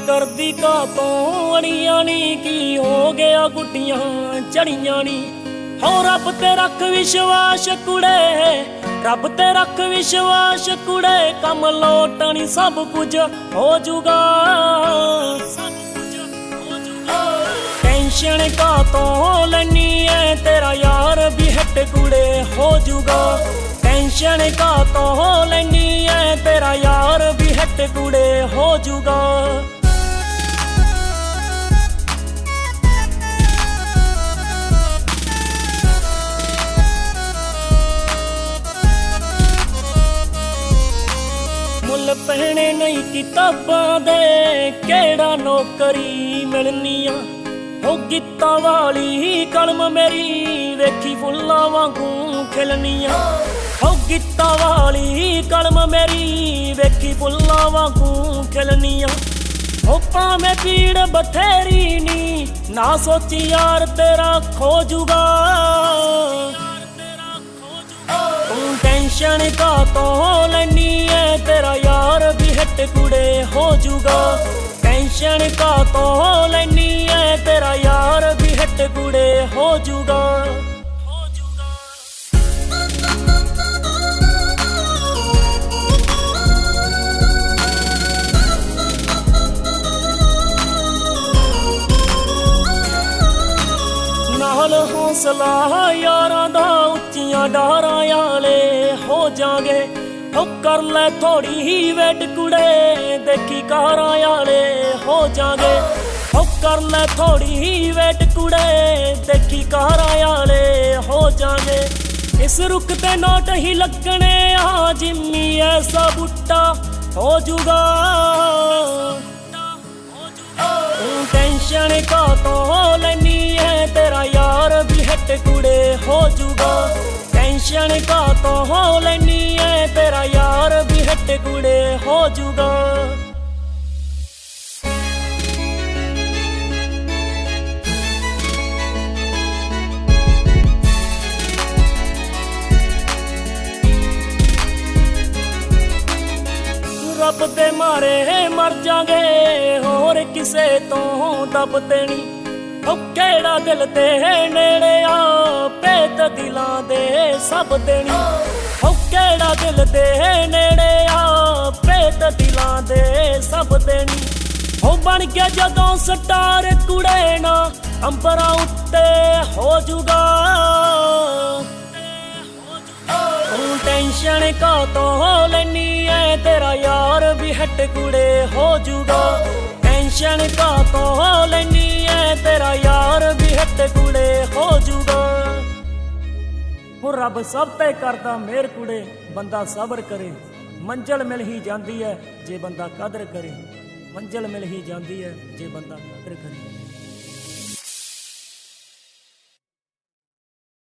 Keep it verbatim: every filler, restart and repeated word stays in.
करदी का तो अड़ियां नी की हो गया गुड्डियां चढ़ियां नी। हो रब ते रख विश्वास कुड़े, रब ते रख विश्वास कुड़े, कम लोटनी सब कुछ हो जूगा। टेंशन का तो लैनी है तेरा यार भी हट कुड़े हो जूगा। टेंशन का तो लैनी है तेरा यार भी हट कुड़े हो जूगा। मुल पहने नहीं किताबां दे केड़ा नौकरी मिलनी आ। हो गीतां वाली कलम मेरी वेखी फुल्लां वांगू खिलनी आ। हो गीतां वाली कलम मेरी वेखी फुल्लां वांगू खिलनी आ। हो भावें पीड़ बथेरी नी ना सोची यार तेरा खो जूगा। टेंशन का तो लैनी है तेरा यार भी हट कुड़े हो जूगा। टेंशन का तो लैनी है तेरा यार भी हट कुड़े हो जूगा। नाल हौसला यारां दा उच्चियां डारां आले हो जागे। हो कर ले थोड़ी ही वेट कुड़े देखी कारां आले हो जागे। हो कर ले थोड़ी ही वेट कुड़े देखी कारां आले हो जागे। इस रुख ते नोट ही लगने आ जिम्मी ऐसा बुट्टा हो जूगा। टेंशन का तो लैनी है तेरा यार भी हट कुड़े हो जूगा। टेंशन का तो लैनी है तेरा यार भी हट कुड़े हो जूगा। रब दे मारे मर जागे होर किसे तो दब देनी। ओ केड़ा दिल ते नेड़े आ भेत दिलां दे सब देनी। ओ केड़ा दिल ते नेड़े आ भेत दिलां दे सब देनी। हो बन के जदों स्टार कुड़े ना अंबरां उत्ते हो जूगा। टेंशन का तो लैनी है तेरा यार भी हट कुड़े हो जूगा। टेंशन का तो लैनी है तेरा यार भी हट कुड़े हो जूगा। हो रब सब ते करदा मेहर कुड़े बंदा सबर करे। मंजिल मिल ही जांदी है जे बंदा कदर करे। मंजिल मिल ही जांदी है जे बंदा कदर करे।